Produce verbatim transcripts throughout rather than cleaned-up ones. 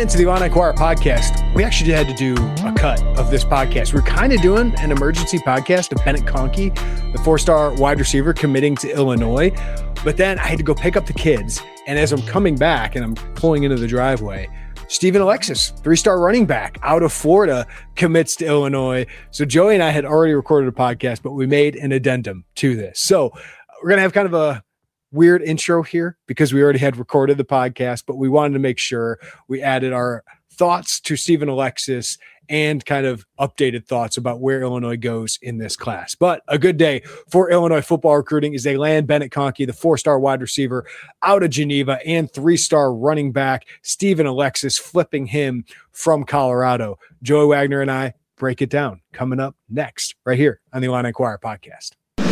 into the Illini Inquirer podcast. We actually had to do a cut of this podcast. We're kind of doing an emergency podcast of Bennett Conkey, the four-star wide receiver committing to Illinois. But then I had to go pick up the kids. And as I'm coming back and I'm pulling into the driveway, Stephen Alexis, three-star running back out of Florida, commits to Illinois. So Joey and I had already recorded a podcast, but we made an addendum to this. So we're going to have kind of a weird intro here because we already had recorded the podcast, but we wanted to make sure we added our thoughts to Stephen Alexis and kind of updated thoughts about where Illinois goes in this class. But a good day for Illinois football recruiting as they land Bennett Conkey, the four-star wide receiver out of Geneva, and three-star running back Stephen Alexis, flipping him from Colorado. Joey Wagner and I break it down coming up next right here on the Illini Inquirer podcast.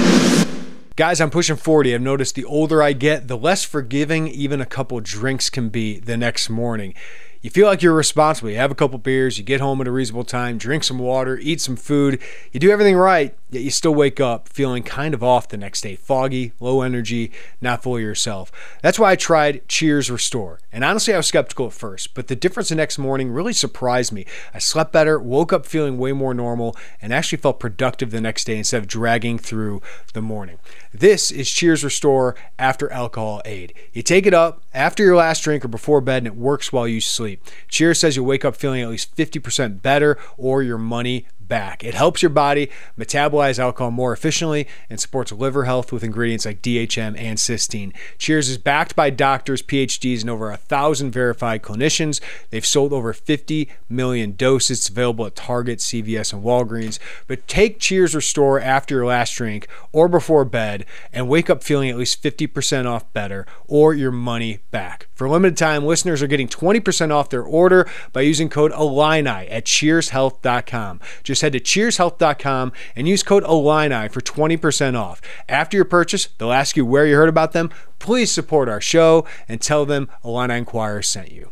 Guys, I'm pushing forty. I've noticed the older I get, the less forgiving even a couple drinks can be the next morning. You feel like you're responsible. You have a couple beers, you get home at a reasonable time, drink some water, eat some food. You do everything right, yet you still wake up feeling kind of off the next day. Foggy, low energy, not fully yourself. That's why I tried Cheers Restore. And honestly, I was skeptical at first, but the difference the next morning really surprised me. I slept better, woke up feeling way more normal, and actually felt productive the next day instead of dragging through the morning. This is Cheers Restore After Alcohol Aid. You take it up after your last drink or before bed, and it works while you sleep. Cheers says you'll wake up feeling at least fifty percent better or your money back. It helps your body metabolize alcohol more efficiently and supports liver health with ingredients like D H M and cysteine. Cheers is backed by doctors, P H Ds, and over a thousand verified clinicians. They've sold over fifty million doses. It's available at Target, C V S, and Walgreens. But take Cheers Restore after your last drink or before bed and wake up feeling at least fifty percent off better or your money back. For a limited time, listeners are getting twenty percent off their order by using code Illini at cheers health dot com. Just head to cheers health dot com and use code Illini for twenty percent off. After your purchase, they'll ask you where you heard about them. Please support our show and tell them Illini Inquirer sent you.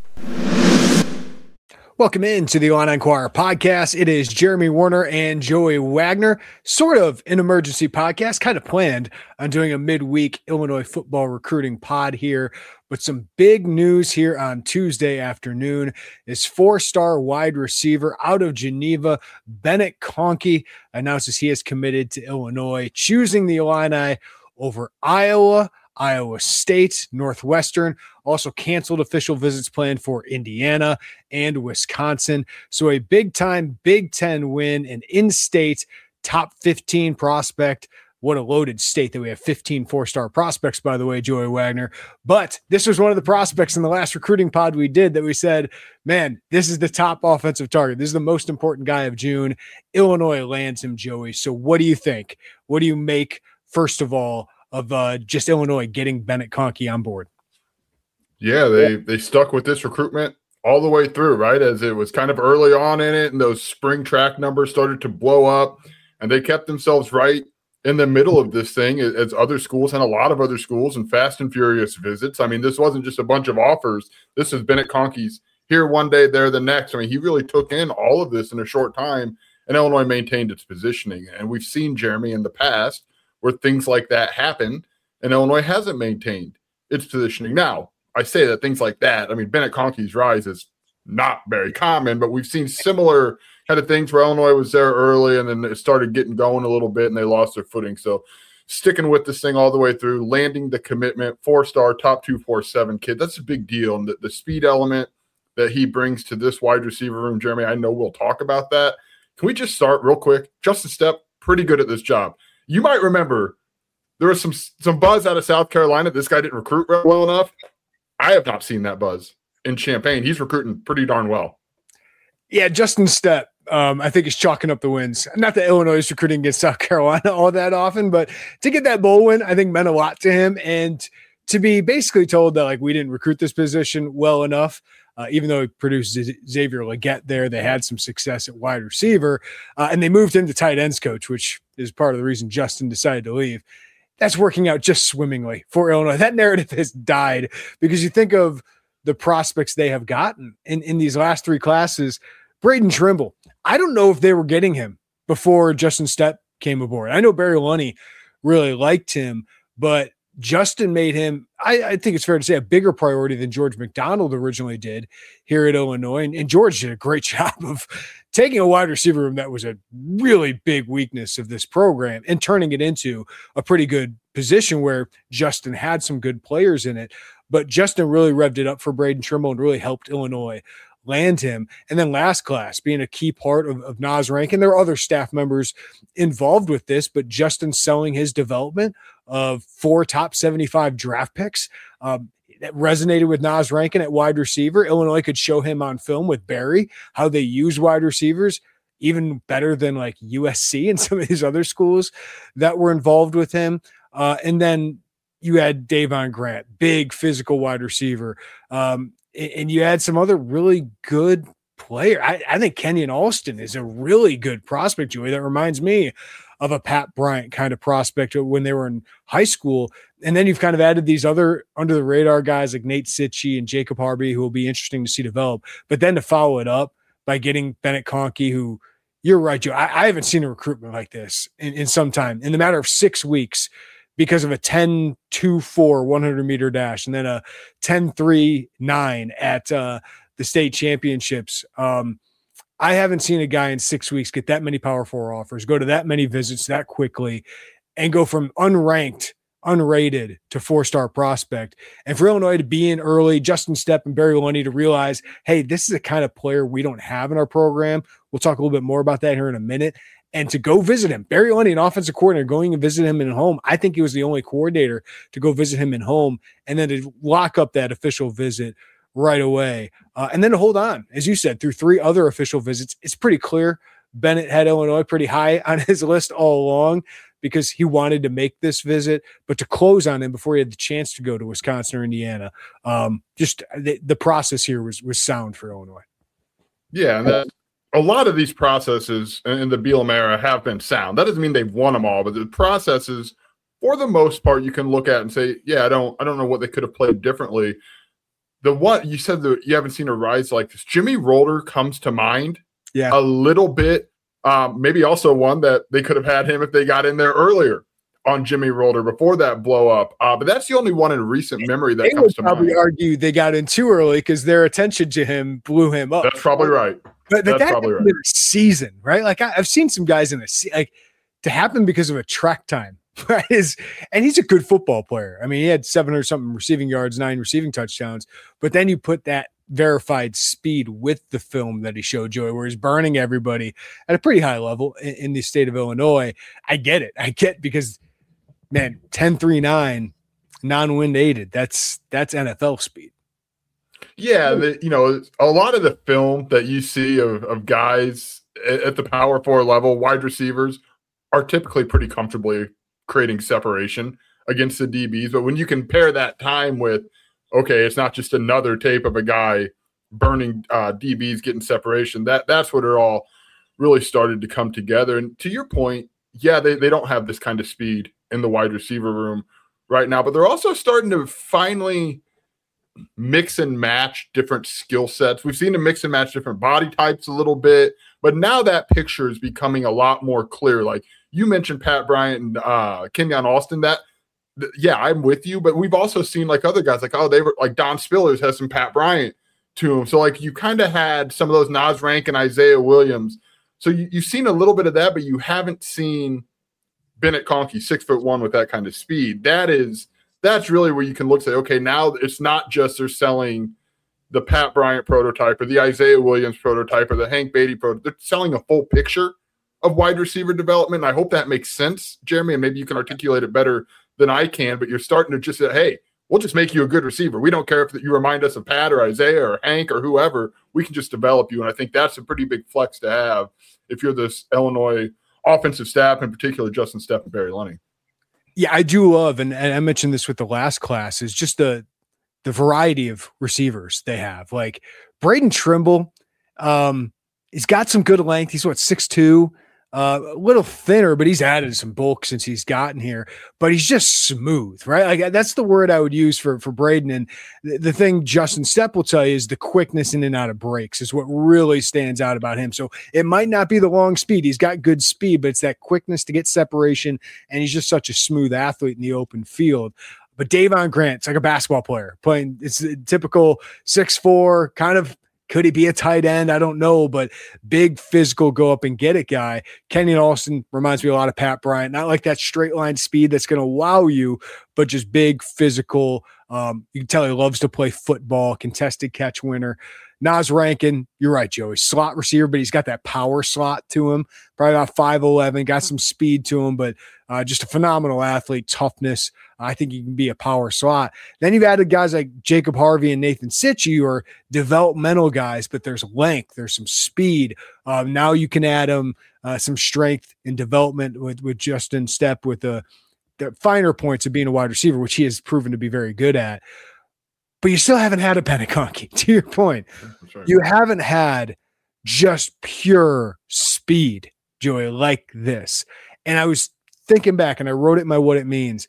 Welcome in to the Illini Inquirer podcast. It is Jeremy Werner and Joey Wagner, sort of an emergency podcast, kind of planned on doing a midweek Illinois football recruiting pod here. But some big news here on Tuesday afternoon is four-star wide receiver out of Geneva, Bennett Conkey, announces he has committed to Illinois, choosing the Illini over Iowa, Iowa State, Northwestern, also canceled official visits planned for Indiana and Wisconsin. So a big-time Big Ten win, an in-state top fifteen prospect. What a loaded state that we have fifteen four-star prospects, by the way, Joey Wagner. But this was one of the prospects in the last recruiting pod we did that we said, man, this is the top offensive target. This is the most important guy of June. Illinois lands him, Joey. So what do you think? What do you make, first of all, of uh, just Illinois getting Bennett Conkey on board? Yeah, they they stuck with this recruitment all the way through, right? As it was kind of early on in it, and those spring track numbers started to blow up, and they kept themselves right in the middle of this thing as other schools and a lot of other schools and fast and furious visits. I mean, this wasn't just a bunch of offers. This is Bennett Conkey's here one day, there the next. I mean, he really took in all of this in a short time, and Illinois maintained its positioning. And we've seen, Jeremy, in the past where things like that happen, and Illinois hasn't maintained its positioning. Now, I say that things like that, I mean, Bennett Conkey's rise is not very common, but we've seen similar kind of things where Illinois was there early and then it started getting going a little bit and they lost their footing. So sticking with this thing all the way through, landing the commitment, four-star, top two four seven kid, that's a big deal. And the, the speed element that he brings to this wide receiver room, Jeremy, I know we'll talk about that. Can we just start real quick? Justin Stepp, pretty good at this job. You might remember there was some some buzz out of South Carolina. This guy didn't recruit well enough. I have not seen that buzz in Champaign. He's recruiting pretty darn well. Yeah, Justin Stepp, um, I think is chalking up the wins. Not that Illinois is recruiting against South Carolina all that often, but to get that bowl win, I think meant a lot to him. And to be basically told that like we didn't recruit this position well enough, uh, even though he produced Xavier Leggett there, they had some success at wide receiver, uh, and they moved him to tight ends coach, which is part of the reason Justin decided to leave. That's working out just swimmingly for Illinois. That narrative has died because you think of the prospects they have gotten in, in these last three classes. Braden Trimble, I don't know if they were getting him before Justin Stepp came aboard. I know Barry Lunney really liked him, but Justin made him, I, I think it's fair to say, a bigger priority than George McDonald originally did here at Illinois. And, and George did a great job of taking a wide receiver room that was a really big weakness of this program and turning it into a pretty good position where Justin had some good players in it. But Justin really revved it up for Braden Trimble and really helped Illinois land him. And then last class being a key part of, of Naz Rankin. There are other staff members involved with this, but Justin selling his development of four top seventy-five draft picks um, that resonated with Naz Rankin at wide receiver. Illinois could show him on film with Barry how they use wide receivers even better than like U S C and some of these other schools that were involved with him. Uh, and then you had Davon Grant, big physical wide receiver. Um, and you had some other really good player. I, I think Kenyon Alston is a really good prospect, Joey. That reminds me of a Pat Bryant kind of prospect when they were in high school. And then you've kind of added these other under the radar guys like Nate Sitchie and Jacob Harvey, who will be interesting to see develop. But then to follow it up by getting Bennett Conkey, who you're right, Joe. I, I haven't seen a recruitment like this in, in some time. In the matter of six weeks, because of a ten two four one hundred meter dash and then a ten three nine at uh, the state championships. Um, I haven't seen a guy in six weeks get that many Power Four offers, go to that many visits that quickly, and go from unranked, unrated to four-star prospect. And for Illinois to be in early, Justin Stepp and Barry Lundy to realize, hey, this is a kind of player we don't have in our program. We'll talk a little bit more about that here in a minute. And to go visit him, Barry Lundy, an offensive coordinator, going and visit him in home. I think he was the only coordinator to go visit him in home, and then to lock up that official visit right away. Uh, and then to hold on, as you said, through three other official visits. It's pretty clear Bennett had Illinois pretty high on his list all along because he wanted to make this visit, but to close on him before he had the chance to go to Wisconsin or Indiana. Um, just the, the process here was, was sound for Illinois. Yeah. And that, a lot of these processes in the Bielema era have been sound. That doesn't mean they've won them all, but the processes, for the most part, you can look at and say, yeah, I don't, I don't know what they could have played differently. The one you said that you haven't seen a rise like this. Jimmy Rolder comes to mind yeah. a little bit. Um, maybe also one that they could have had him if they got in there earlier on Jimmy Rolder before that blow up. Uh, but that's the only one in recent memory that they comes to mind. Probably argue they got in too early because their attention to him blew him up. That's probably right. But, but that's that probably right. In a season, right? Like I, I've seen some guys in a se- like to happen because of a track time. Right? Is and he's a good football player. I mean, he had seven hundred something receiving yards, nine receiving touchdowns. But then you put that verified speed with the film that he showed, Joey, where he's burning everybody at a pretty high level in, in the state of Illinois. I get it. I get because man, ten three nine non-wind aided. That's that's N F L speed. Yeah, the, you know, a lot of the film that you see of, of guys at, at the Power Four level, wide receivers, are typically pretty comfortably creating separation against the D Bs. But when you compare that time with, okay, it's not just another tape of a guy burning uh, D Bs, getting separation, that that's what it all really started to come together. And to your point, yeah, they, they don't have this kind of speed in the wide receiver room right now, but they're also starting to finally mix and match different skill sets. We've seen them mix and match different body types a little bit, but now that picture is becoming a lot more clear. Like you mentioned Pat Bryant and uh, Kenyon Alston, that th- yeah, I'm with you, but we've also seen like other guys like, oh, they were like Don Spillers has some Pat Bryant to him. So like you kind of had some of those Naz Rankin, Isaiah Williams. So you, you've seen a little bit of that, but you haven't seen Bennett Conkey, six foot one with that kind of speed. That is, that's really where you can look and say, okay, now it's not just they're selling the Pat Bryant prototype or the Isaiah Williams prototype or the Hank Beatty prototype. They're selling a full picture of wide receiver development. And I hope that makes sense, Jeremy, and maybe you can articulate it better than I can, but you're starting to just say, hey, we'll just make you a good receiver. We don't care if you remind us of Pat or Isaiah or Hank or whoever. We can just develop you. And I think that's a pretty big flex to have if you're this Illinois offensive staff, in particular Justin Stepp and Barry Lundy. Yeah, I do love, and, and I mentioned this with the last class, is just the the variety of receivers they have. Like Braden Trimble, um, he's got some good length. He's what, six two, uh, a little thinner, but he's added some bulk since he's gotten here. But he's just smooth, right? Like that's the word I would use for for Braden. And the, the thing Justin Stepp will tell you is the quickness in and out of breaks is what really stands out about him. So it might not be the long speed. He's got good speed, but it's that quickness to get separation. And he's just such a smooth athlete in the open field. But Davon Grant's like a basketball player playing. It's a typical six four kind of. Could he be a tight end? I don't know, but big physical go up and get it guy. Kenyon Austin reminds me a lot of Pat Bryant. Not like that straight line speed that's going to wow you, but just big physical. Um, you can tell he loves to play football, contested catch winner. Naz Rankin, you're right, Joey. Slot receiver, but he's got that power slot to him. Probably about five eleven, got some speed to him, but uh, just a phenomenal athlete, toughness. I think he can be a power slot. Then you've added guys like Jacob Harvey and Nathan Sitchie, who are developmental guys, but there's length, there's some speed. Um, now you can add them uh, some strength and development with, with Justin Stepp with the, the finer points of being a wide receiver, which he has proven to be very good at. But you still haven't had a Bennett Conkey, to your point. Right. You haven't had just pure speed, Joey, like this. And I was thinking back, and I wrote it in my What It Means.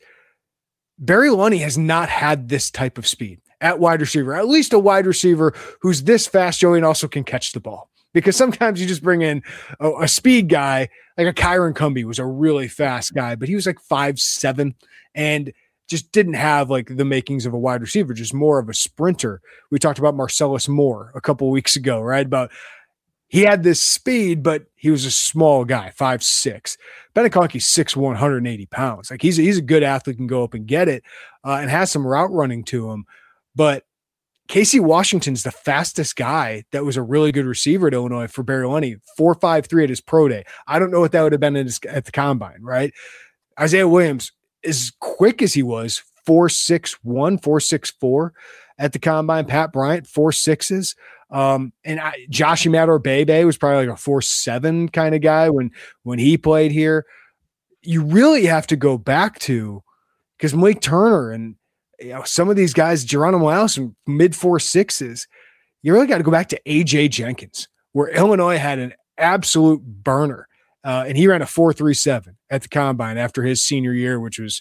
Barry Lunney has not had this type of speed at wide receiver, at least a wide receiver who's this fast, Joey, and also can catch the ball. Because sometimes you just bring in a, a speed guy, like a Kyron Cumby was a really fast guy, but he was like five seven and just didn't have like the makings of a wide receiver, just more of a sprinter. We talked about Marcellus Moore a couple of weeks ago, right? About he had this speed, but he was a small guy, five six. Bennett Conkey's six one, one hundred eighty pounds. Like he's a, he's a good athlete, can go up and get it, uh, and has some route running to him. But Casey Washington's the fastest guy that was a really good receiver at Illinois for Barry Lunney, four five three at his pro day. I don't know what that would have been at, his, at the combine, right? Isaiah Williams, as quick as he was, four six one, four six four at the combine. Pat Bryant, four sixes. Um, and I, Josh Imatorbhebhe was probably like a four seven kind of guy when, when he played here. You really have to go back to, because Malik Turner and you know, some of these guys, Geronimo Allison, mid four sixes, you really got to go back to A J Jenkins, where Illinois had an absolute burner. Uh, and he ran a four three seven at the combine after his senior year, which was,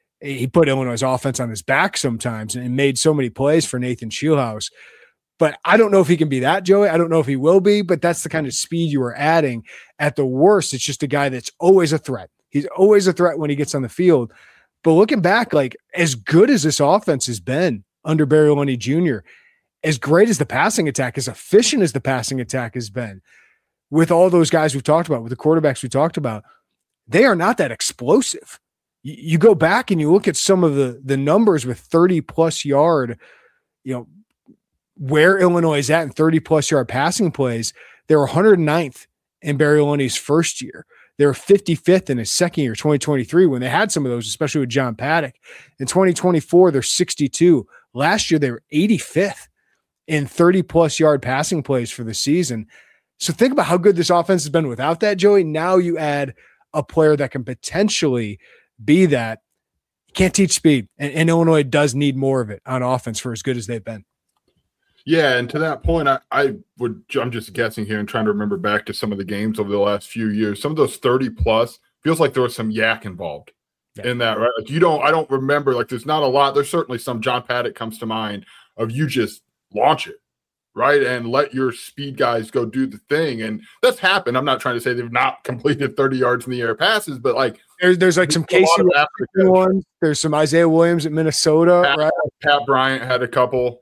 he put Illinois' offense on his back sometimes and made so many plays for Nathan Scheelhaus. But I don't know if he can be that, Joey. I don't know if he will be, but that's the kind of speed you are adding. At the worst, it's just a guy that's always a threat. He's always a threat when he gets on the field. But looking back, like as good as this offense has been under Barry Lunney Junior, as great as the passing attack, as efficient as the passing attack has been, with all those guys we've talked about, with the quarterbacks we talked about, they are not that explosive. You, you go back and you look at some of the, the numbers with thirty plus yard, you know, where Illinois is at in thirty plus yard passing plays. They were one hundred ninth in Barry Lunney's first year. They were fifty-fifth in his second year, twenty twenty-three, when they had some of those, especially with John Paddock. In twenty twenty-four, they're sixty-two. Last year, they were eighty-fifth in thirty plus yard passing plays for the season. So think about how good this offense has been without that, Joey. Now you add a player that can potentially be that. You can't teach speed, and, and Illinois does need more of it on offense for as good as they've been. Yeah, and to that point, I, I would I'm just guessing here and trying to remember back to some of the games over the last few years. Some of those thirty plus feels like there was some yak involved yeah. in that, right? Like you don't I don't remember, like there's not a lot. There's certainly some. John Paddock comes to mind of you just launch it, right? And let your speed guys go do the thing. And that's happened. I'm not trying to say they've not completed thirty yards in the air passes, but like there's there's like some Casey ones. There's some Isaiah Williams at Minnesota, Pat, right? Pat Bryant had a couple.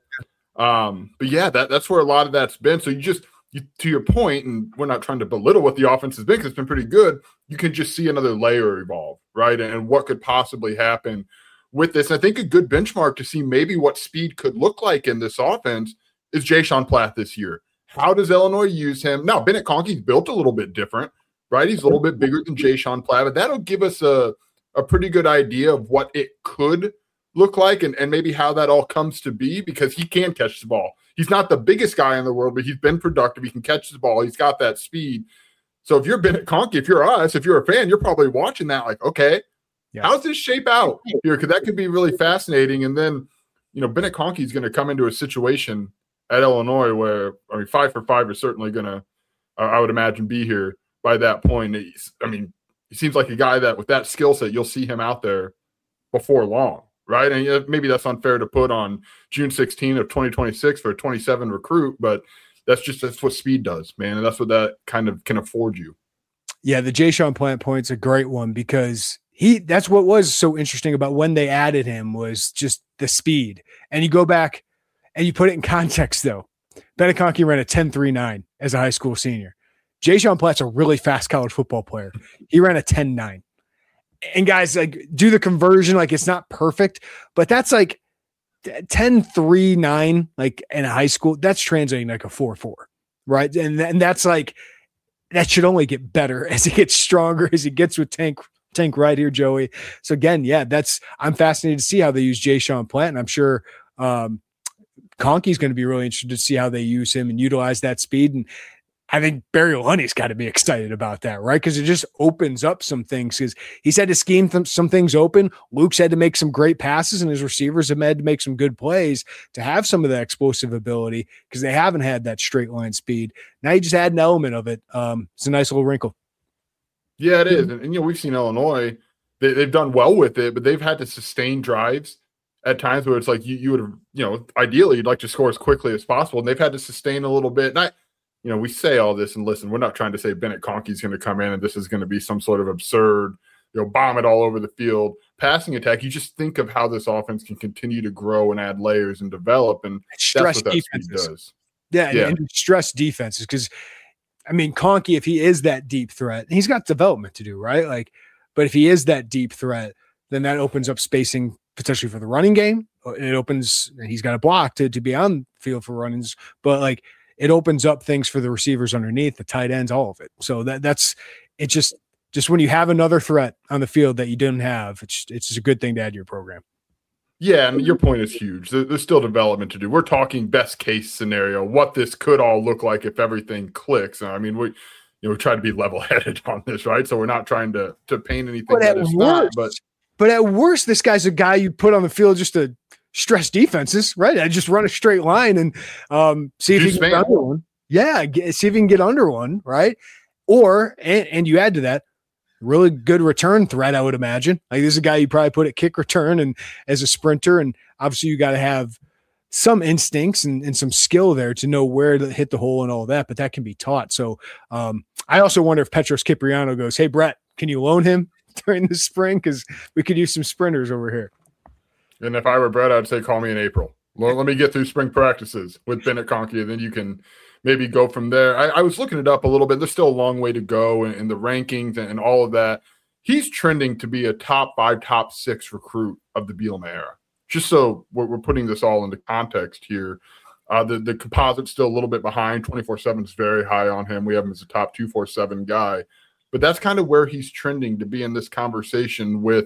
Um, but yeah, that, that's where a lot of that's been. So you just, you, to your point, and we're not trying to belittle what the offense has been because it's been pretty good. You can just see another layer evolve, right? And, and what could possibly happen with this. And I think a good benchmark to see maybe what speed could look like in this offense is Jayshon Platt this year. How does Illinois use him? Now, Bennett Conkey's built a little bit different, right? He's a little bit bigger than Jayshon Platt, but that'll give us a, a pretty good idea of what it could look like and, and maybe how that all comes to be, because he can catch the ball. He's not the biggest guy in the world, but he's been productive. He can catch the ball. He's got that speed. So if you're Bennett Conkey, if you're us, if you're a fan, you're probably watching that like, okay, yeah. how's this shape out here? Because that could be really fascinating. And then, you know, Bennett Conkey is going to come into a situation at Illinois where, I mean, five for five is certainly going to, uh, I would imagine, be here by that point. He's, I mean, he seems like a guy that with that skill set, you'll see him out there before long. Right. And maybe that's unfair to put on June sixteenth of twenty twenty-six for a twenty-seven recruit, but that's just, that's what speed does, man. And that's what that kind of can afford you. Yeah. The Jayshon Platt point's a great one because he that's what was so interesting about when they added him was just the speed. And you go back and you put it in context, though. Bennett Conkey ran a ten three nine as a high school senior. Jay-Sean Platt's a really fast college football player. He ran a ten nine. And guys, like, do the conversion. Like, it's not perfect, but that's like ten three nine, like in a high school. That's translating like a four four, right? And, and that's like, that should only get better as he gets stronger, as he gets with Tank Tank right here, Joey. So again, yeah, that's, I'm fascinated to see how they use Jay-Sean Platt, and I'm sure um, Conkey's going to be really interested to see how they use him and utilize that speed. And I think Barry Lundy's got to be excited about that, right? Because it just opens up some things. Because he's had to scheme th- some things open. Luke's had to make some great passes, and his receivers have had to make some good plays to have some of that explosive ability because they haven't had that straight line speed. Now you just add an element of it. Um, it's a nice little wrinkle. Yeah, it is. And, and you know, we've seen Illinois, they, they've done well with it, but they've had to sustain drives at times where it's like you, you would have, you know, ideally you'd like to score as quickly as possible. And they've had to sustain a little bit. And I, you know, we say all this, and listen, we're not trying to say Bennett Conkey's going to come in and this is going to be some sort of absurd, you know, bomb it all over the field passing attack. You just think of how this offense can continue to grow and add layers and develop. And stress that's what that defenses. speed does. Yeah, yeah. And, and stress defenses because, I mean, Conkey, if he is that deep threat, he's got development to do, right? Like, but if he is that deep threat, then that opens up spacing potentially for the running game. It opens, he's got a block to, to be on the field for runnings, but like it opens up things for the receivers underneath, the tight ends, all of it. So that that's, it just, just when you have another threat on the field that you didn't have, it's, it's just a good thing to add to your program. Yeah, and your point is huge. There's still development to do. We're talking best case scenario, what this could all look like if everything clicks. I mean, we, you know, we try to be level headed on this, right? So we're not trying to to paint anything but that is not. But but at worst, this guy's a guy you put on the field just to stress defenses, right? I just run a straight line and um, see if you can get under one. Yeah, get, see if you can get under one, right? Or and, and you add to that. Really good return threat, I would imagine. Like this is a guy you probably put at kick return and as a sprinter, and obviously you got to have some instincts and, and some skill there to know where to hit the hole and all that, but that can be taught. So um, I also wonder if Petros Kipriano goes, "Hey Brett, can you loan him during the spring? Because we could use some sprinters over here." And if I were Brett, I'd say call me in April. Well, let me get through spring practices with Bennett Conkey, and then you can maybe go from there. I, I was looking it up a little bit. There's still a long way to go in, in the rankings and, and all of that. He's trending to be a top five, top six recruit of the Bielema era. Just so we're, we're putting this all into context here. Uh, the, the composite's still a little bit behind. twenty-four seven is very high on him. We have him as a top two forty-seven guy. But that's kind of where he's trending to be in this conversation with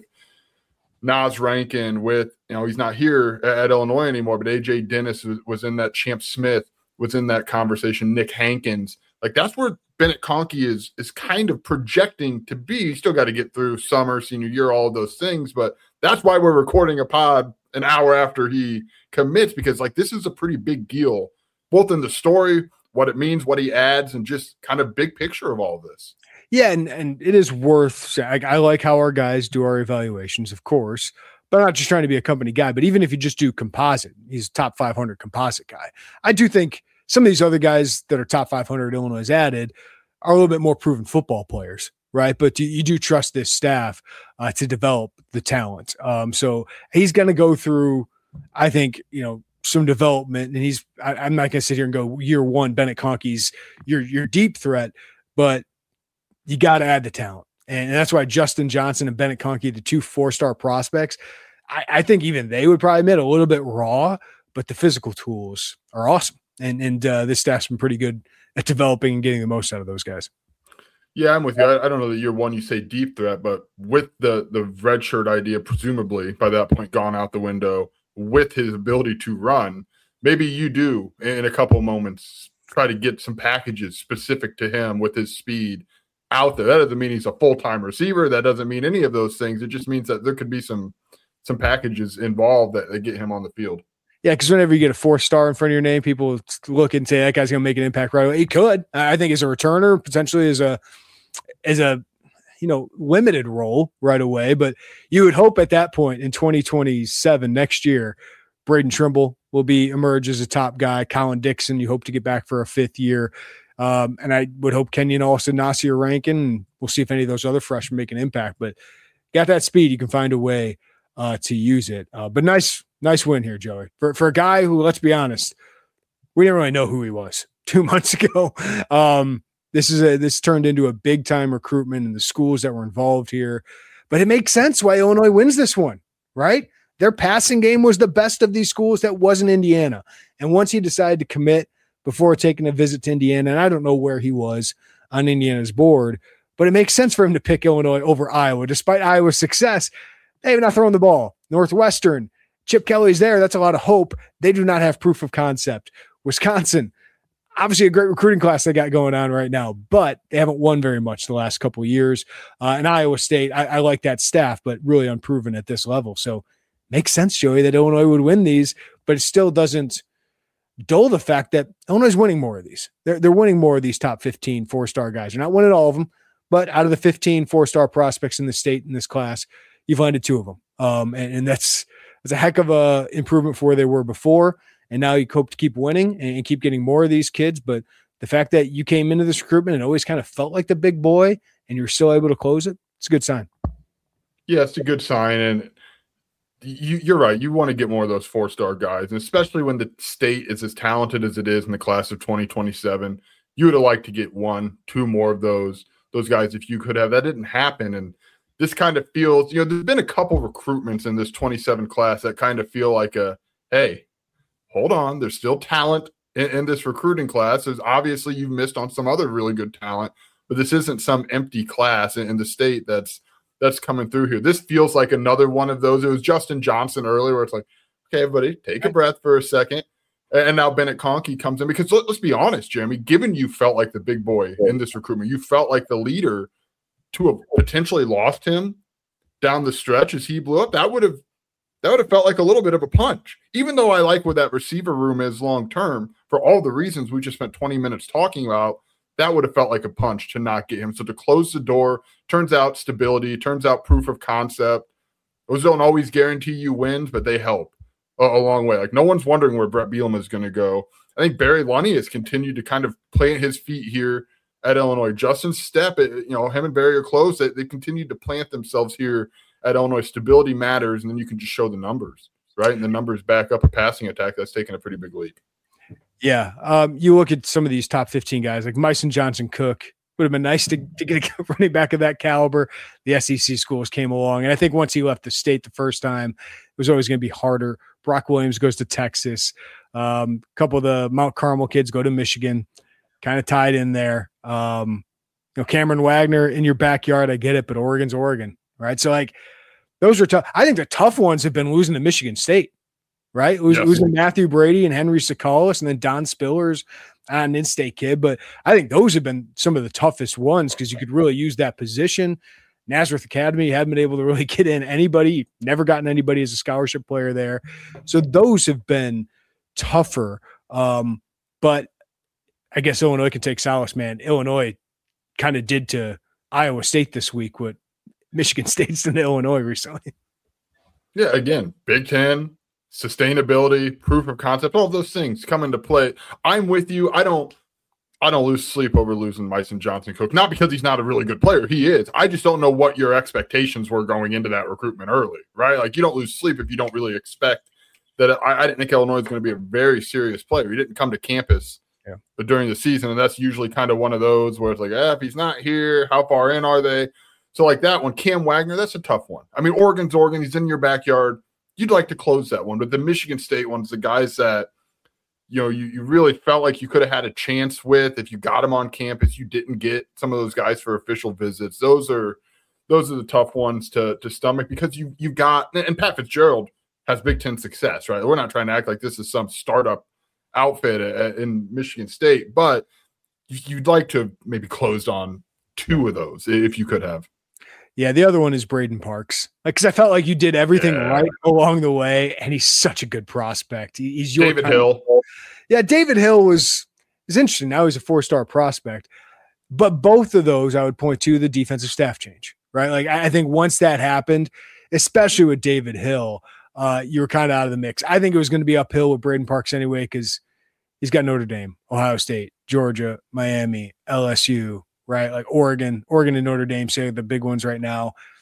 Naz Rankin, with, you know, he's not here at, at Illinois anymore, but A J Dennis was, was in that. Champ Smith was in that conversation. Nick Hankins, like that's where Bennett Conkey is is kind of projecting to be. You still got to get through summer, senior year, all of those things, but that's why we're recording a pod an hour after he commits, because like this is a pretty big deal, both in the story, what it means, what he adds, and just kind of big picture of all of this. Yeah, and and it is worth. I, I like how our guys do our evaluations, of course. But I'm not just trying to be a company guy, but even if you just do composite, he's a top five hundred composite guy. I do think some of these other guys that are top five hundred Illinois has added are a little bit more proven football players, right? But you, you do trust this staff uh, to develop the talent. Um, so he's going to go through, I think, you know, some development. And he's, I, I'm not going to sit here and go year one, Bennett Conkey's your, your deep threat, but you got to add the talent. And that's why Justin Johnson and Bennett Conkey, the two four-star prospects, I, I think even they would probably admit a little bit raw, but the physical tools are awesome. And and uh, this staff's been pretty good at developing and getting the most out of those guys. Yeah, I'm with you. I, I don't know that year one you say deep threat, but with the the red shirt idea, presumably by that point gone out the window, with his ability to run, maybe you do in a couple of moments try to get some packages specific to him with his speed out there. That doesn't mean he's a full-time receiver. That doesn't mean any of those things. It just means that there could be some some packages involved that, that get him on the field. Yeah, because whenever you get a four-star in front of your name, people look and say that guy's going to make an impact right away. He could. I think as a returner, potentially as a as a you know limited role right away. But you would hope at that point in twenty twenty-seven, next year, Braden Trimble will be emerge as a top guy. Colin Dixon, you hope to get back for a fifth year. Um, and I would hope Kenyon Austin, Nasir Rankin, and we'll see if any of those other freshmen make an impact. But got that speed, you can find a way uh, to use it. Uh, but nice, nice win here, Joey. For for a guy who, let's be honest, we didn't really know who he was two months ago. Um, this is a this turned into a big time recruitment in the schools that were involved here. But it makes sense why Illinois wins this one, right? Their passing game was the best of these schools that wasn't Indiana. And once he decided to commit before taking a visit to Indiana, and I don't know where he was on Indiana's board, but it makes sense for him to pick Illinois over Iowa. Despite Iowa's success, they have not thrown the ball. Northwestern, Chip Kelly's there. That's a lot of hope. They do not have proof of concept. Wisconsin, obviously a great recruiting class they got going on right now, but they haven't won very much the last couple of years. Uh, and Iowa State, I, I like that staff, but really unproven at this level. So makes sense, Joey, that Illinois would win these, but it still doesn't dull the fact that Illinois is winning more of these. They're, they're winning more of these top fifteen four-star guys. They're not winning all of them, but out of the fifteen four-star prospects in the state in this class, you've landed two of them. Um, and, and that's, that's a heck of a improvement for where they were before. And now you hope to keep winning and, and keep getting more of these kids. But the fact that you came into this recruitment and always kind of felt like the big boy and you're still able to close it, it's a good sign. Yeah, it's a good sign. And you, you're right. You want to get more of those four-star guys, and especially when the state is as talented as it is in the class of twenty twenty-seven, you would have liked to get one, two more of those those guys if you could have. That didn't happen, and this kind of feels, you know, there's been a couple recruitments in this twenty-seven class that kind of feel like a, hey, hold on, there's still talent in, in this recruiting class. There's obviously you've missed on some other really good talent, but this isn't some empty class in, in the state that's that's coming through here. This feels like another one of those. It was Justin Johnson earlier where it's like, okay, everybody, take a breath for a second. And now Bennett Conkey comes in because let, let's be honest, Jeremy, given you felt like the big boy in this recruitment, you felt like the leader to have potentially lost him down the stretch as he blew up, that would have that would have felt like a little bit of a punch. Even though I like where that receiver room is long term, for all the reasons we just spent twenty minutes talking about, that would have felt like a punch to not get him. So to close the door, turns out stability, turns out proof of concept. Those don't always guarantee you wins, but they help a, a long way. Like no one's wondering where Brett Bielema is going to go. I think Barry Lunney has continued to kind of plant his feet here at Illinois. Justin Stepp, you know, him and Barry are close. They, they continued to plant themselves here at Illinois. Stability matters, and then you can just show the numbers, right? And the numbers back up a passing attack that's taken a pretty big leap. Yeah. Um, you look at some of these top fifteen guys like Myson Johnson Cook. Would have been nice to, to get a running back of that caliber. The S E C schools came along. And I think once he left the state the first time, it was always going to be harder. Brock Williams goes to Texas. Um, a couple of the Mount Carmel kids go to Michigan, kind of tied in there. Um, you know, Cameron Wagner in your backyard, I get it, but Oregon's Oregon, right? So, like, those are tough. I think the tough ones have been losing to Michigan State. Right? Losing, yes. losing Matthew Brady and Henry Sakalis and then Don Spillers, an in-state kid. But I think those have been some of the toughest ones because you could really use that position. Nazareth Academy hadn't been able to really get in anybody, never gotten anybody as a scholarship player there. So those have been tougher. Um, but I guess Illinois can take solace, man. Illinois kind of did to Iowa State this week what Michigan State's done to Illinois recently. Yeah, again, Big Ten, sustainability, proof of concept, all of those things come into play. I'm with you. I don't I don't lose sleep over losing Myson Johnson Cook. Not because he's not a really good player. He is. I just don't know what your expectations were going into that recruitment early, right? Like you don't lose sleep if you don't really expect that. I, I didn't think Illinois was going to be a very serious player. He didn't come to campus yeah. but during the season, and that's usually kind of one of those where it's like, eh, if he's not here, how far in are they? So like that one, Cam Wagner, that's a tough one. I mean, Oregon's Oregon. He's in your backyard. You'd like to close that one, but the Michigan State ones, the guys that, you know, you, you really felt like you could have had a chance with if you got them on campus, you didn't get some of those guys for official visits. Those are those are the tough ones to to stomach because you you got, and Pat Fitzgerald has Big Ten success, right? We're not trying to act like this is some startup outfit at, in Michigan State, but you'd like to have maybe closed on two of those if you could have. Yeah, the other one is Braden Parks. Like, because I felt like you did everything yeah. right along the way, and he's such a good prospect. He, he's your David Hill. Of, yeah, David Hill was is interesting. Now he's a four-star prospect, but both of those I would point to the defensive staff change. Right, like I think once that happened, especially with David Hill, uh, you were kind of out of the mix. I think it was going to be uphill with Braden Parks anyway because he's got Notre Dame, Ohio State, Georgia, Miami, L S U. Right, like Oregon, Oregon and Notre Dame say the big ones right now.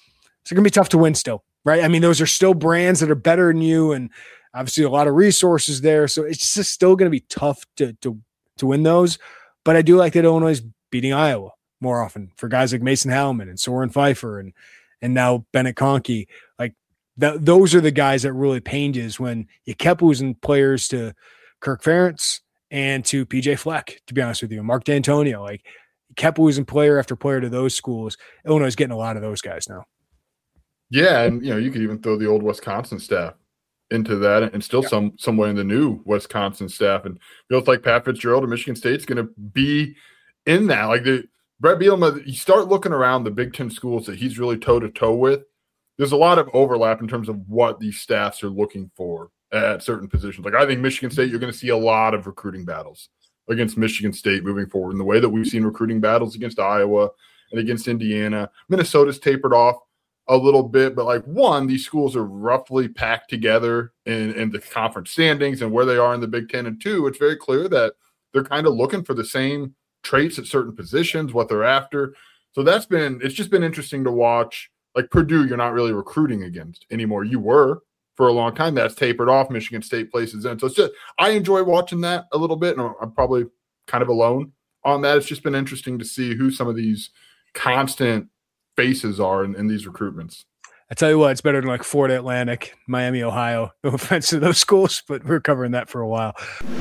it's going to be tough to win still, right? I mean, those are still brands that are better than you, and obviously a lot of resources there. So it's just still going to be tough to, to, to win those. But I do like that Illinois is beating Iowa more often for guys like Mason Howman and Soren Pfeiffer and, and now Bennett Conkey. Like th- those are the guys that really pained you, is when you kept losing players to Kirk Ferentz and to P J Fleck, to be honest with you, Mark D'Antonio. Like, you kept losing player after player to those schools. Illinois is getting a lot of those guys now. Yeah, and you know, you could even throw the old Wisconsin staff into that, and still yeah. some somewhere in the new Wisconsin staff. And feels like Pat Fitzgerald of Michigan State's going to be in that. Like the Brett Bielema, you start looking around the Big Ten schools that he's really toe to toe with. There's a lot of overlap in terms of what these staffs are looking for at certain positions. Like I think Michigan State, you're going to see a lot of recruiting battles against Michigan State moving forward, in the way that we've seen recruiting battles against Iowa and against Indiana. Minnesota's tapered off a little bit, but like one, these schools are roughly packed together in, in the conference standings and where they are in the Big Ten. And two, it's very clear that they're kind of looking for the same traits at certain positions, what they're after. So that's been, it's just been interesting to watch. Like Purdue, you're not really recruiting against anymore. You were for a long time. That's tapered off. Michigan State places in. So it's just, I enjoy watching that a little bit, and I'm probably kind of alone on that. It's just been interesting to see who some of these constant faces are in, in these recruitments. I tell you what, it's better than like Florida Atlantic, Miami, Ohio. No offense to those schools, but we're covering that for a while.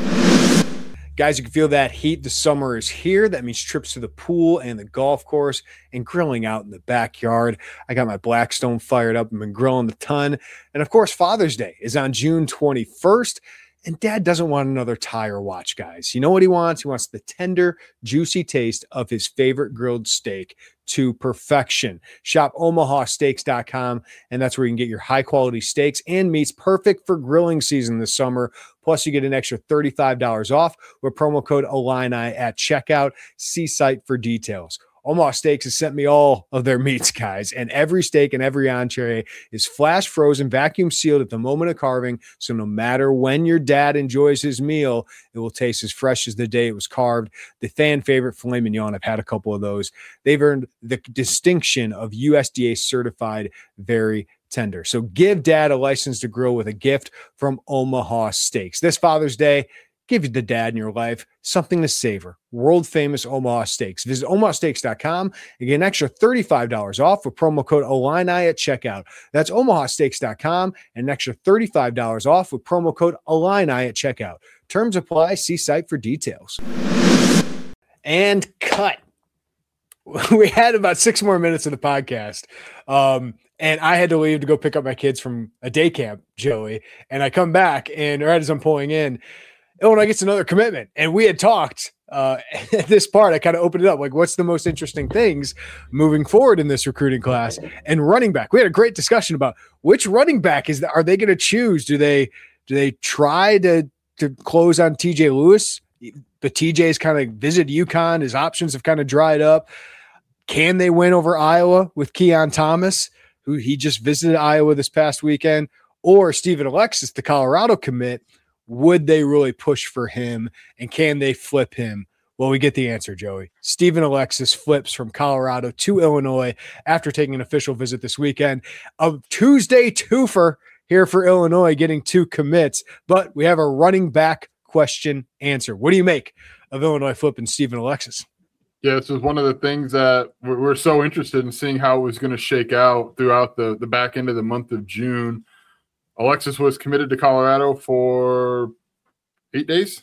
Guys, you can feel that heat. The summer is here. That means trips to the pool and the golf course and grilling out in the backyard. I got my Blackstone fired up. I've been grilling a ton. And of course, Father's Day is on June twenty-first. And Dad doesn't want another tire watch, guys. You know what he wants? He wants the tender, juicy taste of his favorite grilled steak to perfection. Shop omaha steaks dot com, and that's where you can get your high-quality steaks and meats perfect for grilling season this summer. Plus, you get an extra thirty-five dollars off with promo code Illini at checkout. See site for details. Omaha Steaks has sent me all of their meats, guys, and every steak and every entree is flash frozen, vacuum sealed at the moment of carving, so no matter when your dad enjoys his meal, it will taste as fresh as the day it was carved. The fan favorite filet mignon, I've had a couple of those. They've earned the distinction of U S D A certified very tender. So give Dad a license to grill with a gift from Omaha Steaks. This Father's Day, give the dad in your life something to savor. World famous Omaha Steaks. Visit omaha steaks dot com and get an extra thirty-five dollars off with promo code Illini at checkout. That's omaha steaks dot com and an extra thirty-five dollars off with promo code Illini at checkout. Terms apply. See site for details. And cut. We had about six more minutes of the podcast. Um, and I had to leave to go pick up my kids from a day camp, Joey. And I come back, and right as I'm pulling in, Illinois gets another commitment. And we had talked uh, at this part. I kind of opened it up. Like, what's the most interesting things moving forward in this recruiting class? And running back. We had a great discussion about which running back is that. Are they going to choose? Do they do they try to to close on T J Lewis? But T J's kind of visited UConn. His options have kind of dried up. Can they win over Iowa with Keon Thomas, who he just visited Iowa this past weekend? Or Stephen Alexis, the Colorado commit? Would they really push for him, and can they flip him? Well, we get the answer, Joey. Stephen Alexis flips from Colorado to Illinois after taking an official visit this weekend. A Tuesday twofer here for Illinois, getting two commits, but we have a running back question answer. What do you make of Illinois flipping Stephen Alexis? Yeah, this is one of the things that we're, we're so interested in seeing how it was going to shake out throughout the, the back end of the month of June. Alexis was committed to Colorado for eight days,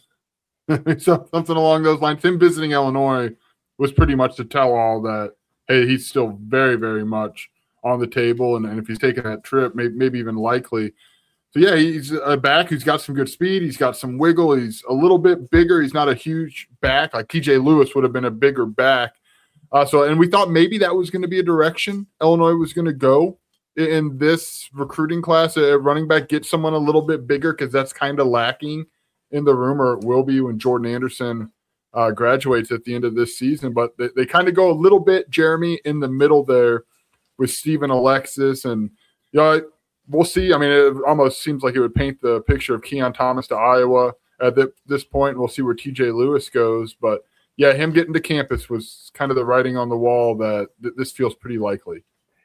so something along those lines. Him visiting Illinois was pretty much to tell all that, hey, he's still very, very much on the table, and, and if he's taking that trip, maybe, maybe even likely. So, yeah, he's a back who's got some good speed. He's got some wiggle. He's a little bit bigger. He's not a huge back. Like T J Lewis would have been a bigger back. Uh, so, and we thought maybe that was going to be a direction Illinois was going to go in this recruiting class at running back, get someone a little bit bigger, because that's kind of lacking in the room, or it will be when Jordan Anderson uh, graduates at the end of this season. But they, they kind of go a little bit, Jeremy, in the middle there with Stephen Alexis. And, you know, we'll see. I mean, it almost seems like it would paint the picture of Keon Thomas to Iowa at the, this point. We'll see where T J Lewis goes. But, yeah, him getting to campus was kind of the writing on the wall that th- this feels pretty likely.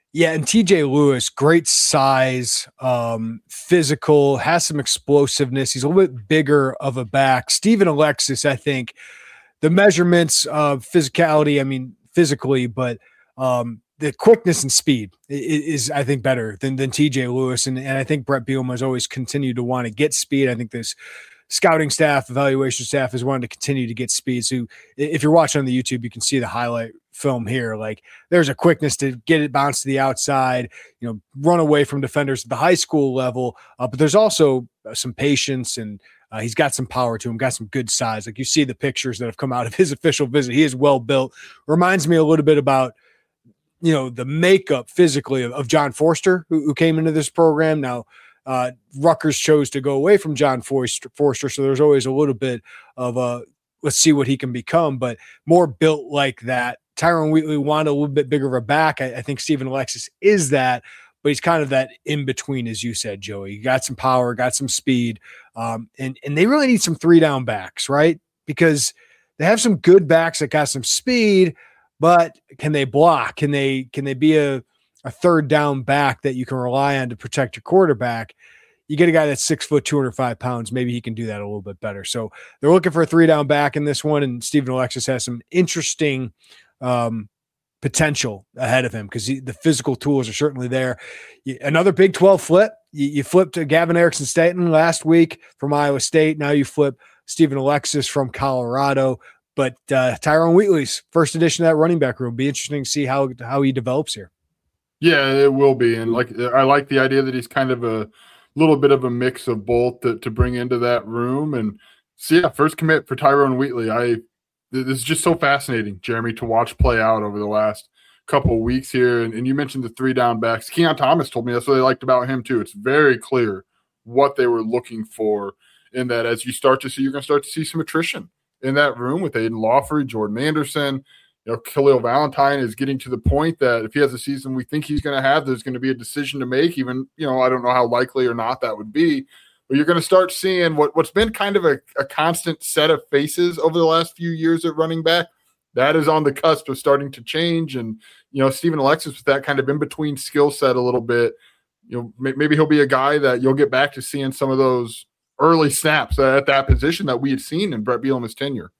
Yeah, and T J Lewis, great size, um, physical, has some explosiveness. He's a little bit bigger of a back. Steven Alexis, I think, the measurements of physicality, I mean, physically, but um, the quickness and speed is, is, I think, better than than T J Lewis. And, and I think Brett Bielema has always continued to want to get speed. I think this scouting staff, evaluation staff has wanted to continue to get speed. So if you're watching on the YouTube, you can see the highlight film here. Like there's a quickness to get it bounced to the outside, you know, run away from defenders at the high school level. Uh, but there's also uh, some patience, and uh, he's got some power to him, got some good size. Like you see the pictures that have come out of his official visit. He is well built. Reminds me a little bit about, you know, the makeup physically of, of John Forster, who, who came into this program. Now, Uh, Rutgers chose to go away from John Forster, Forster, so there's always a little bit of a let's see what he can become, but more built like that. Tyrone Wheatley wanted a little bit bigger of a back. I, I think Steven Alexis is that, but he's kind of that in between, as you said, Joey. You got some power, got some speed, um, and and they really need some three down backs, right? Because they have some good backs that got some speed, but can they block? Can they can they be a a third down back that you can rely on to protect your quarterback? You get a guy that's six foot, two hundred five pounds. Maybe he can do that a little bit better. So they're looking for a three down back in this one. And Steven Alexis has some interesting um, potential ahead of him because the physical tools are certainly there. You, another Big twelve flip. You, you flipped to Gavin Erickson Staten last week from Iowa State. Now you flip Steven Alexis from Colorado. But uh, Tyrone Wheatley's first edition of that running back room. Be interesting to see how, how he develops here. Yeah, it will be. And like I like the idea that he's kind of a little bit of a mix of both to, to bring into that room. And so, yeah, first commit for Tyrone Wheatley. I This is just so fascinating, Jeremy, to watch play out over the last couple of weeks here. And, and you mentioned the three down backs. Keon Thomas told me that's what they liked about him too. It's very clear what they were looking for in that as you start to see, you're going to start to see some attrition in that room with Aiden Lawford, Jordan Anderson. You know, Khalil Valentine is getting to the point that if he has a season we think he's going to have, there's going to be a decision to make. Even, you know, I don't know how likely or not that would be, but you're going to start seeing what, what's been kind of a, a constant set of faces over the last few years at running back. That is on the cusp of starting to change. And, you know, Steven Alexis with that kind of in-between skill set a little bit, you know, maybe he'll be a guy that you'll get back to seeing some of those early snaps at that position that we had seen in Brett Bielema's tenure.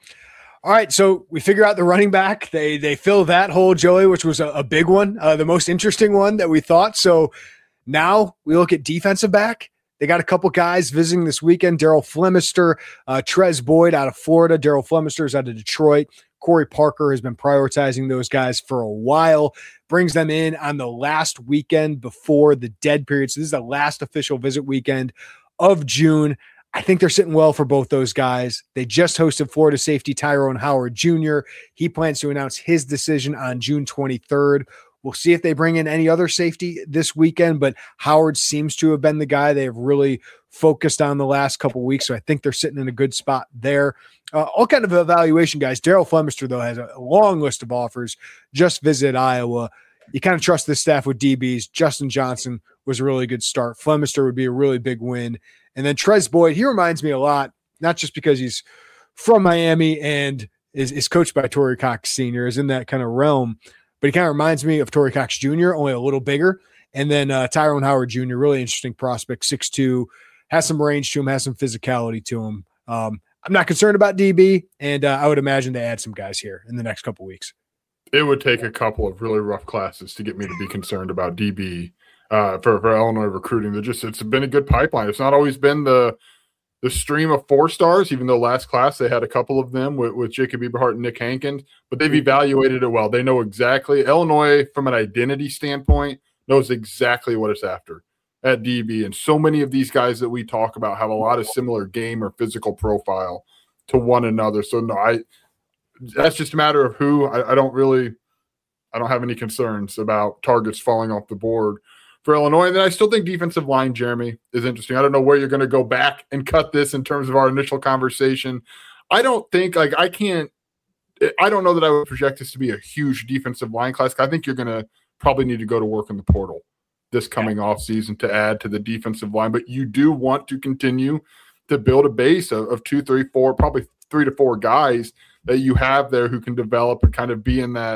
All right, so we figure out the running back. They they fill that hole, Joey, which was a, a big one, uh, the most interesting one that we thought. So now we look at defensive back. They got a couple guys visiting this weekend. Daryl Flemister, uh, Trez Boyd out of Florida. Daryl Flemister is out of Detroit. Corey Parker has been prioritizing those guys for a while. Brings them in on the last weekend before the dead period. So this is the last official visit weekend of June. I think they're sitting well for both those guys. They just hosted Florida safety Tyrone Howard Junior He plans to announce his decision on June twenty-third. We'll see if they bring in any other safety this weekend, but Howard seems to have been the guy they have really focused on the last couple of weeks. So I think they're sitting in a good spot there. Uh, all kind of evaluation guys. Daryl Flemister, though, has a long list of offers. Just visit Iowa. You kind of trust this staff with D Bs. Justin Johnson was a really good start. Flemister would be a really big win. And then Trez Boyd, he reminds me a lot, not just because he's from Miami and is, is coached by Torrey Cox Senior, is in that kind of realm, but he kind of reminds me of Torrey Cox Junior, only a little bigger. And then uh, Tyrone Howard Junior, really interesting prospect, six two, has some range to him, has some physicality to him. Um, I'm not concerned about D B, and uh, I would imagine they add some guys here in the next couple weeks. It would take a couple of really rough classes to get me to be concerned about D B. Uh, for, for Illinois recruiting. They're just, it's been a good pipeline. It's not always been the the stream of four stars, even though last class they had a couple of them with, with Jacob Eberhardt and Nick Hankins, but they've evaluated it well. They know exactly. Illinois, from an identity standpoint, knows exactly what it's after at D B. And so many of these guys that we talk about have a lot of similar game or physical profile to one another. So no, I that's just a matter of who. I, I don't really, I don't have any concerns about targets falling off the board for Illinois. And then I still think defensive line, Jeremy, is interesting. I don't know where you're going to go back and cut this in terms of our initial conversation. I don't think, like, I can't, I don't know that I would project this to be a huge defensive line class. I think you're going to probably need to go to work in the portal this coming yeah. off season to add to the defensive line. But you do want to continue to build a base of, of two, three, four, probably three to four guys that you have there who can develop and kind of be in that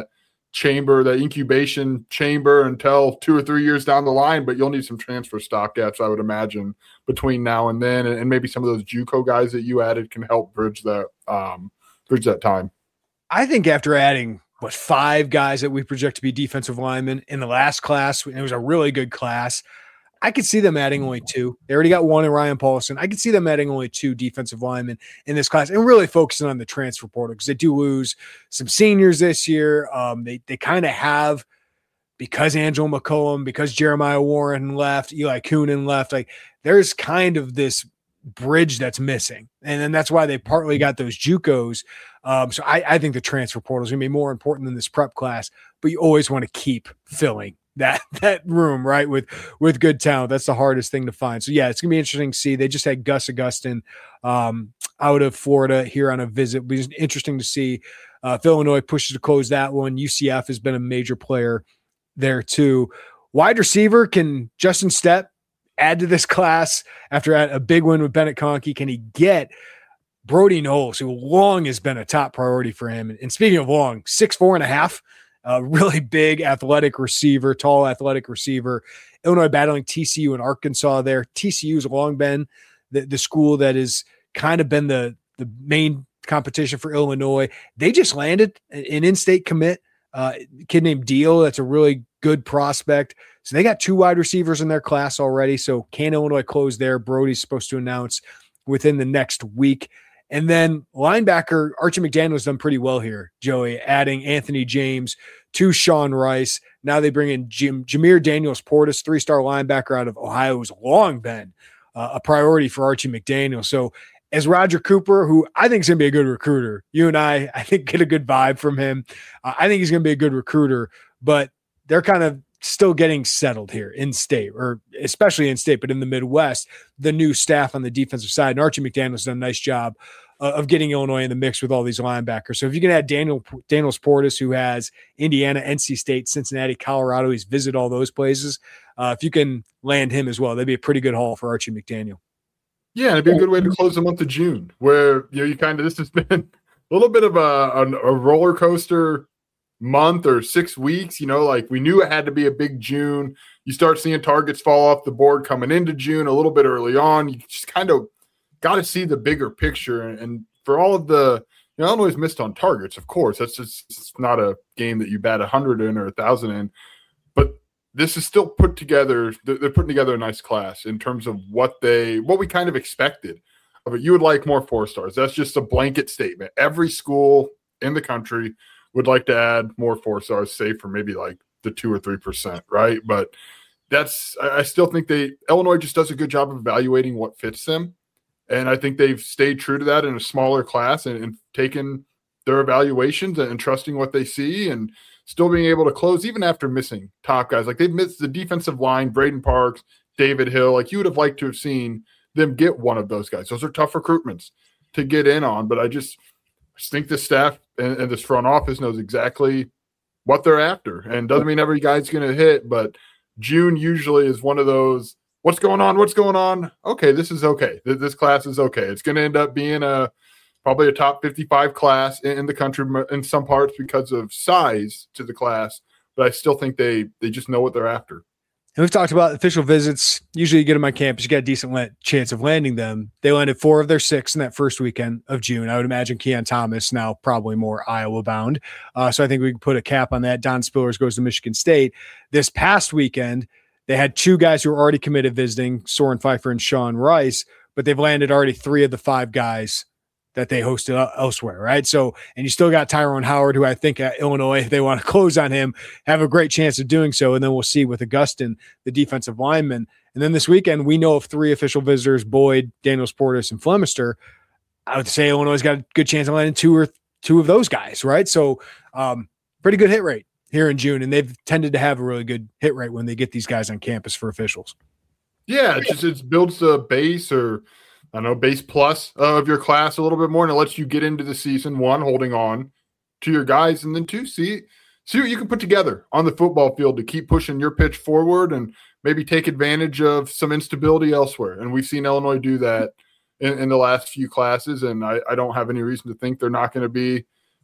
chamber, that incubation chamber until two or three years down the line, but you'll need some transfer stock gaps, I would imagine, between now and then. And, and maybe some of those JUCO guys that you added can help bridge that, um, bridge that time. I think after adding what five guys that we project to be defensive linemen in the last class, it was a really good class. I could see them adding only two. They already got one in Ryan Paulson. I could see them adding only two defensive linemen in this class and really focusing on the transfer portal because they do lose some seniors this year. Um, they they kind of have, because Angelo McCollum, because Jeremiah Warren left, Eli Coonan left, like there's kind of this bridge that's missing. And then that's why they partly got those JUCOs. Um, so I, I think the transfer portal is going to be more important than this prep class, but you always want to keep filling that that room, right, with with good talent. That's the hardest thing to find. So yeah, it's gonna be interesting to see. They just had Gus Augustin um out of Florida here on a visit. It'll be interesting to see uh, if Illinois pushes to close that one. U C F has been a major player there too. Wide receiver, can Justin Stepp add to this class after a big win with Bennett Conkey? Can he get Brody Knowles, who long has been a top priority for him? And speaking of long, six four and a half. A really big athletic receiver, tall athletic receiver. Illinois battling T C U and Arkansas there. T C U has long been the, the school that has kind of been the, the main competition for Illinois. They just landed an in-state commit, uh, a kid named Deal. That's a really good prospect. So they got two wide receivers in their class already. So can Illinois close there? Brody's supposed to announce within the next week. And then linebacker Archie McDaniel has done pretty well here, Joey, adding Anthony James to Sean Rice. Now they bring in Jim, Jameer Daniels-Portis, three-star linebacker out of Ohio, who's long been uh, a priority for Archie McDaniel. So as Roger Cooper, who I think is going to be a good recruiter, you and I, I think, get a good vibe from him. Uh, I think he's going to be a good recruiter, but they're kind of still getting settled here in state, or especially in state, but in the Midwest, the new staff on the defensive side. And Archie McDaniel's done a nice job uh, of getting Illinois in the mix with all these linebackers. So if you can add Daniel Daniels-Portis, who has Indiana, N C State, Cincinnati, Colorado, he's visited all those places. Uh, if you can land him as well, that'd be a pretty good haul for Archie McDaniel. Yeah, it'd be a good way to close the month of June, where you know you kind of this has been a little bit of a, a, a roller coaster month or six weeks. You know, like we knew it had to be a big June. You start seeing targets fall off the board coming into June a little bit early on. You just kind of got to see the bigger picture. And, and for all of the, you know, Illinois missed on targets, of course. That's just it's not a game that you bat a hundred in or a thousand in, but this is still put together. They're putting together a nice class in terms of what they, what we kind of expected. But you would like more four stars. That's just a blanket statement. Every school in the country would like to add more four stars, save for maybe like the two or three percent, right? But that's, I still think they, Illinois just does a good job of evaluating what fits them. And I think they've stayed true to that in a smaller class and, and taken their evaluations and, and trusting what they see and still being able to close even after missing top guys. Like they've missed the defensive line, Braden Parks, David Hill. Like you would have liked to have seen them get one of those guys. Those are tough recruitments to get in on. But I just, I just think the staff and, and this front office knows exactly what they're after. And doesn't mean every guy's going to hit, but June usually is one of those, what's going on? What's going on? Okay, this is okay. This class is okay. It's going to end up being a probably a top fifty-five class in the country in some parts because of size to the class, but I still think they they just know what they're after. And we've talked about official visits. Usually you get them on campus, you got a decent la- chance of landing them. They landed four of their six in that first weekend of June. I would imagine Keon Thomas now probably more Iowa bound. Uh, so I think we can put a cap on that. Don Spillers goes to Michigan State. This past weekend, they had two guys who were already committed visiting, Soren Pfeiffer and Sean Rice, but they've landed already three of the five guys that they hosted elsewhere, right? So, and you still got Tyrone Howard, who I think at Illinois, if they want to close on him, have a great chance of doing so. And then we'll see with Augustin, the defensive lineman. And then this weekend, we know of three official visitors, Boyd, Daniels-Portis, and Flemister. I would say Illinois has got a good chance of landing two or two of those guys, right? So um, pretty good hit rate here in June. And they've tended to have a really good hit rate when they get these guys on campus for officials. Yeah, it just it builds the base or – I don't know, base plus uh, of your class a little bit more, and it lets you get into the season, one, holding on to your guys, and then two, see, see what you can put together on the football field to keep pushing your pitch forward and maybe take advantage of some instability elsewhere. And we've seen Illinois do that in, in the last few classes, and I, I don't have any reason to think they're not going to be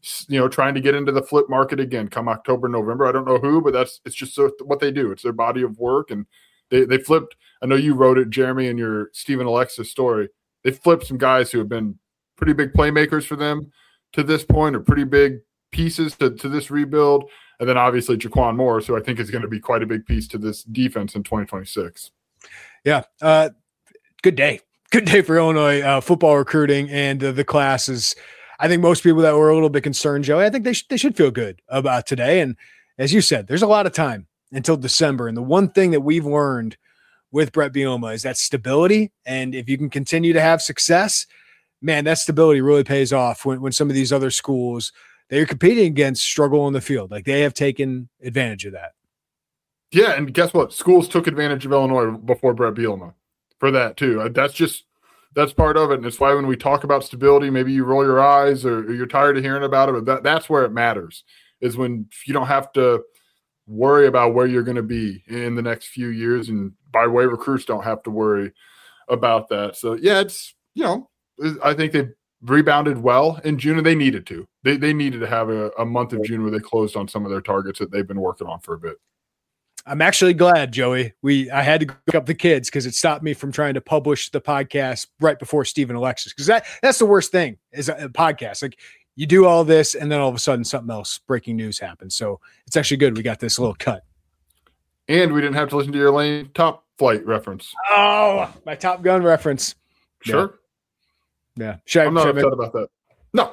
you know, trying to get into the flip market again come October, November. I don't know who, but that's it's just so, what they do. It's their body of work, and they they flipped. I know you wrote it, Jeremy, in your Stephen Alexis story. They flipped some guys who have been pretty big playmakers for them to this point, or pretty big pieces to, to this rebuild. And then obviously Jaquan Morris, who I think is going to be quite a big piece to this defense in twenty twenty-six. Yeah. Uh, good day. Good day for Illinois uh, football recruiting, and uh, the classes. I think most people that were a little bit concerned, Joey, I think they, sh- they should feel good about today. And as you said, there's a lot of time until December. And the one thing that we've learned with Bret Bielema is that stability. And if you can continue to have success, man, that stability really pays off when, when some of these other schools that you're competing against struggle on the field. Like, they have taken advantage of that. Yeah, and guess what? Schools took advantage of Illinois before Bret Bielema for that too. That's just that's part of it, and it's why when we talk about stability, maybe you roll your eyes or, or you're tired of hearing about it. But that, that's where it matters, is when you don't have to worry about where you're going to be in the next few years, and by the way, recruits don't have to worry about that. So yeah, it's you know, I think they rebounded well in June, and they needed to. They they needed to have a, a month of June where they closed on some of their targets that they've been working on for a bit. I'm actually glad, Joey. We I had to pick up the kids because it stopped me from trying to publish the podcast right before Stephen Alexis, because that that's the worst thing is a, a podcast. Like, you do all this and then all of a sudden something else, breaking news happens. So it's actually good we got this little cut. And we didn't have to listen to your Lane Top Flight reference. Oh, my Top Gun reference. Sure. Yeah. yeah. Should I, I'm not should upset I about that. No.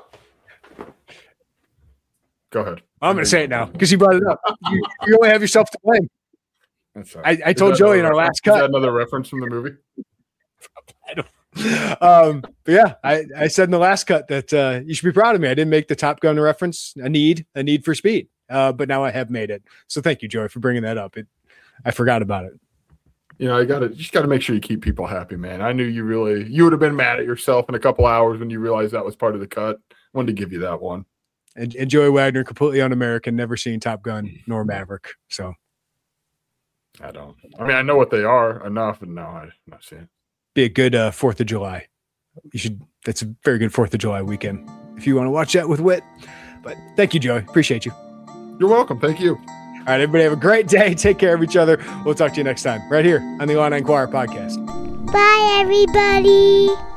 Go ahead. I'm going to say it now because you brought it up. You, you only have yourself to blame. That's right. I, I told Joey in our reference? last cut. Is that another reference from the movie? I don't. Um, but yeah, I, I said in the last cut that uh, you should be proud of me. I didn't make the Top Gun reference. A need, a need for speed. Uh, but now I have made it. So thank you, Joey, for bringing that up. It, I forgot about it. You know, you got to just got to make sure you keep people happy, man. I knew you really you would have been mad at yourself in a couple hours when you realized that was part of the cut. Wanted to give you that one. And, and Joey Wagner, completely un-American, never seen Top Gun nor Maverick. So. I don't. I mean, I know what they are enough, and no, I'm not seeing it. Be a good uh, fourth of July. You should. That's a very good fourth of July weekend if you want to watch that with Wit. But thank you, Joey. Appreciate you. You're welcome. Thank you. All right, everybody have a great day. Take care of each other. We'll talk to you next time right here on the Illini Inquirer podcast. Bye, everybody.